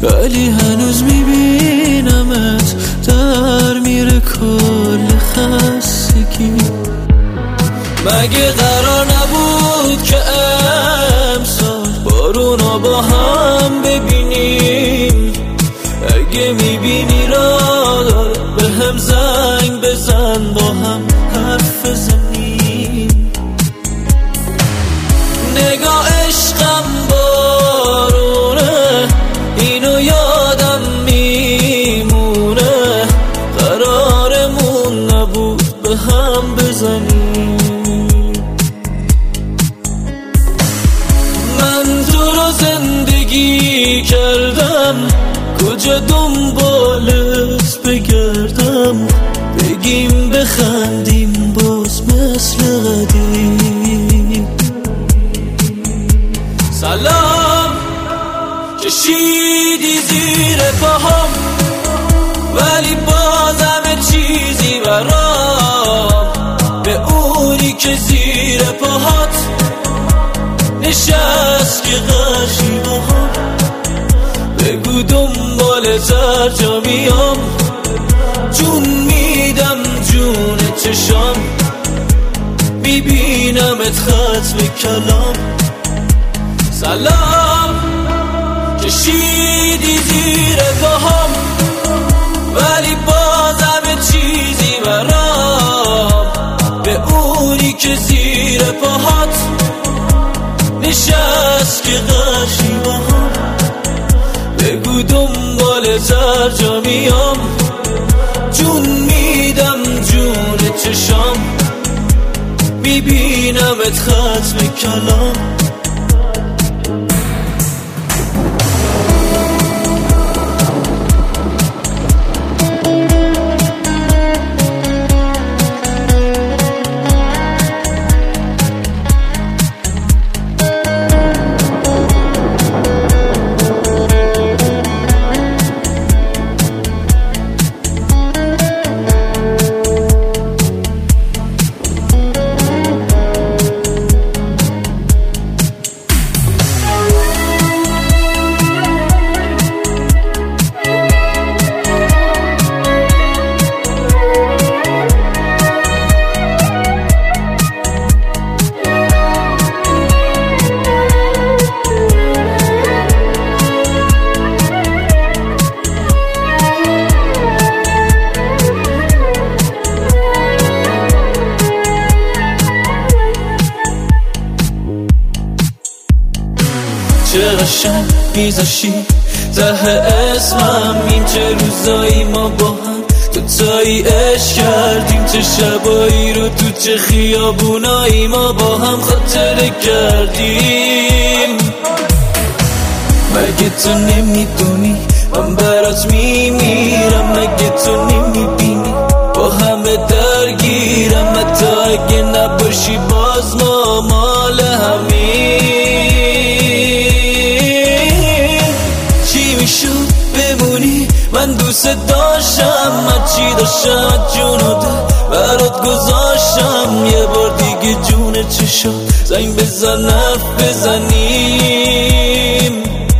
ولی هنوز میبینمت در میره کل خستگی. مگه قرار نبود که امسال بارونا با هم ببینیم؟ اگه میبینی را داره به هم زنگ بزن، با هم حرف بزنیم. نگاه عشقم بارونه، اینو یادم میمونه، قرارمون نبود به هم بزنیم. من تو رو زندگی کردم، کجا دنبالت بگردم؟ بگیم بخندیم باز مثل قدیم. سلام کشیدی زیر پاهم، ولی بازم چیزی برام. به اونی که زیر پاهات نشست که قشی باهم، بگو دنبال ترجمیام. جون میدم جون چشام، میبینمت ختم کلام. سلام کشیدی زیر پاهم، ولی بازم چیزی برام. به اونی که زیر پاهات نشست که قشی باهم، بگو دنبال ترجمیام. جون میدم جون چشام، میبینمت ختم کلام. چه قشنگ میذاشی ته اسمم، این چه روزایی ما با هم دوتایی عشق کردیم. چه شبایی رو تو چه خیابونایی ما با هم خاطره کردیم. مگه تو نمیدونی من برات میمیرم؟ مگه تو نمیبینی با همه درگیرم؟ حتی اگه نباشی باز ما مال همین. بمونی من دوست داشتم، هرچی داشتم جونو برات گذاشتم. یه بار دیگه جون چشم زنگ بزن حرف بزنیم.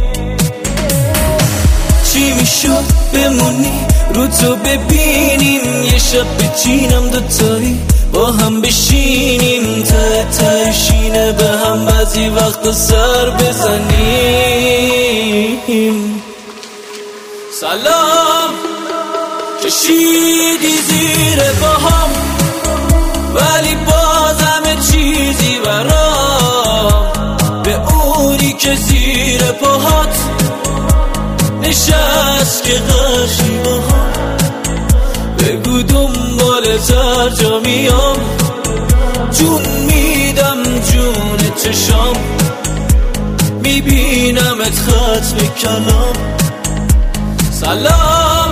چی میشد بمونی رو تو ببینیم، یه شب بچینم دوتایی با هم بشینیم. ته تهشینه به هم بعضی وقتا سر بزنیم. سلام کشیدی زیر پاهم، ولی بازم چیزی برام. به اونی که زیر پاهات نشست که قشی باهم، بگو دنبال ترجمیام. جون میدم جون چشام، میبینمت ختم کلام. سلام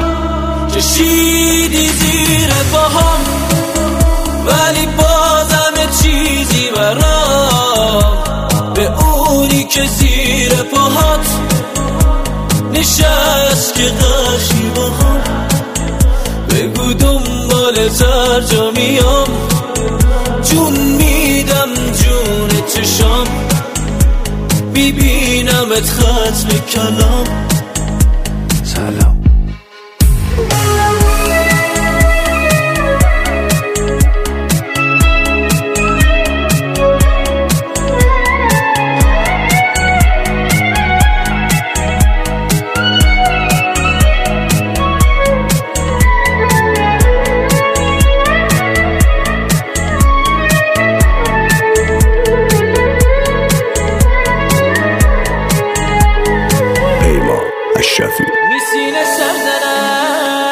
کشیدی زیر پاهم، ولی بازم چیزی برام. به اونی که زیر پاهات نشست که قشی باهم، بگو دنبال ترجمیام. جون میدم جون چشام، میبینمت ختم کلام. سلام. میسینه سرزنم